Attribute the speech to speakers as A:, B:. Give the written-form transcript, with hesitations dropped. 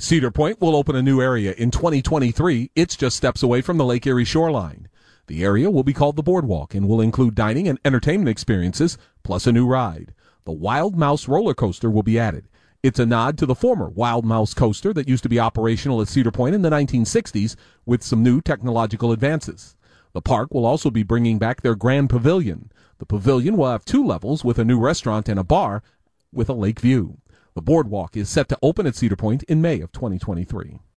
A: Cedar Point will open a new area in 2023. It's just steps away from the Lake Erie shoreline. The area will be called the Boardwalk and will include dining and entertainment experiences, plus a new ride. The Wild Mouse roller coaster will be added. It's a nod to the former Wild Mouse coaster that used to be operational at Cedar Point in the 1960s with some new technological advances. The park will also be bringing back their Grand Pavilion. The pavilion will have 2 levels with a new restaurant and a bar with a lake view. The Boardwalk is set to open at Cedar Point in May of 2023.